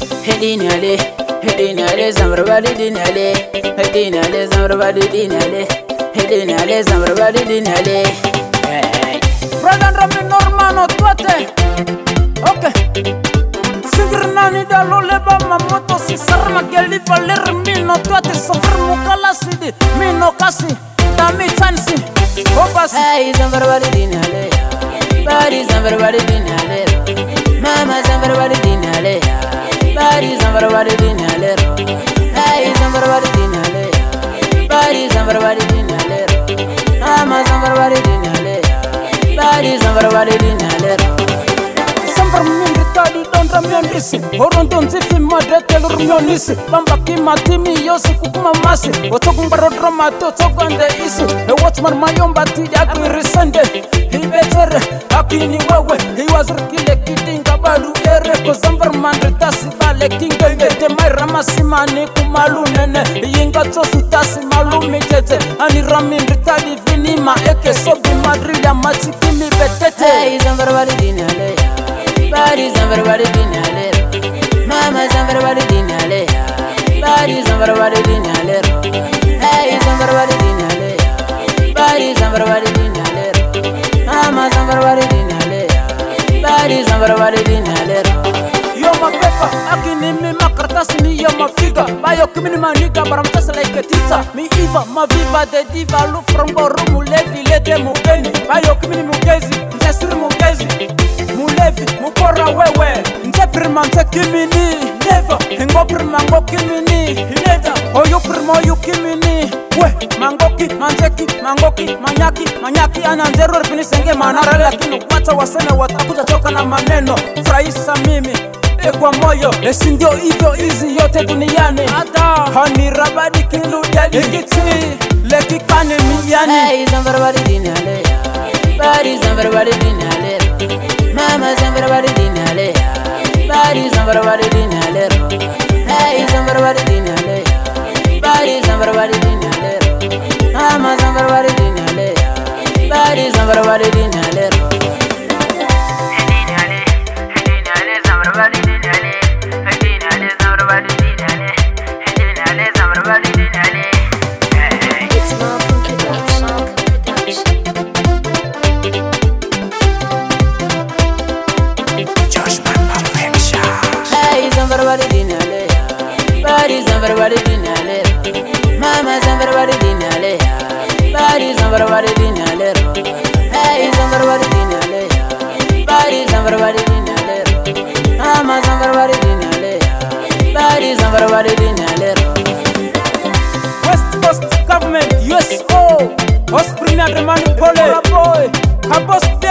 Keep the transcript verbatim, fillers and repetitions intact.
Hedinale, hedinale, zamrabadi dinale, hedinale, zamrabadi dinale, hedinale, zamrabadi dinale. Hey, Brother Rami Normano tuate. Okay. Sigrnani da loleba mamoto si sarma geli valer mino tuate sofr mukala sidi mino kasi dami chansi. Obas. hey, zamrabadi dinale, badi zamrabadi dinale, mama zamrabadi dinale, badi zamrabadi dinale, hey, zamrabadi dinale, badi zamrabadi dinale, mama zamrabadi dinale, badi zamrabadi dinale. Sambar min ritadi don ramion isi Horon don zifi madete lurmion isi Bamba kima timi yosi kukuma masi Otokung barodro mato togande isi E watchman mayomba tidi agri risende Hi betere akini wewe Hi wazrikile kitinga balu ere Ko zambar man ritasi bale kinga Ngete mai ramasi mani kumalu nene Yinga tosu tasi malu mitete Ani ramin ritadi vinima eke Sobi madrila mati kimi betete Hey, zambar badi dinale ya badi zambar badi dinale, mama zambar badi dinale, badi zambar badi dinale, hey zambar badi dinale, badi zambar badi dinale, mama zambar badi dinale, badi zambar badi dinale. Yo ma pepa, akini mi makartas mi yo ma figa Bayo kimini maniga baramtas like tita Mi iva, ma viva de diva Lu from boru mulevi lete mugeni Bayo kimini mugezi, njesiri mugezi Mulevi, mukora wewe Nje prima nje kimini Never, hingo prima ngo kimini Hineda, oyu prima oyu kimini We, mangoki, manjeki, mangoki, manyaki Manyaki ananjero ripini senge manara Lakini wata wasene watakuja toka na maneno Fraisa mimi Kwa moyo, esi ndio hivyo hizi yote duniani Hata, hani rabadi kilu dadi Ikiti, leki kane miyani Hey, zambar badi dinale ya badi zambar badi dinale, mama zambar badi dinale ya badi zambar badi dinale, hey zambar badi dinale ya badi zambar badi dinale, mama zambar badi dinale ya badi zambar badi dinale. Hedinale, hedinale zambar badi dinale, hedinale zambar badi dinale, hedinale zambar badi dinale. It's Malcolm Production. Hey, zambar badi dinale ya badi zambar badi dinale, mama zambar badi dinale ya badi zambar badi dinale, hey zambar badi dinale ya badi zambar badi dinale, mama zambar badi dinale ya badi zambar badi dinale. West Coast Government, U S O Os Premier Remani Pole Boy Kabos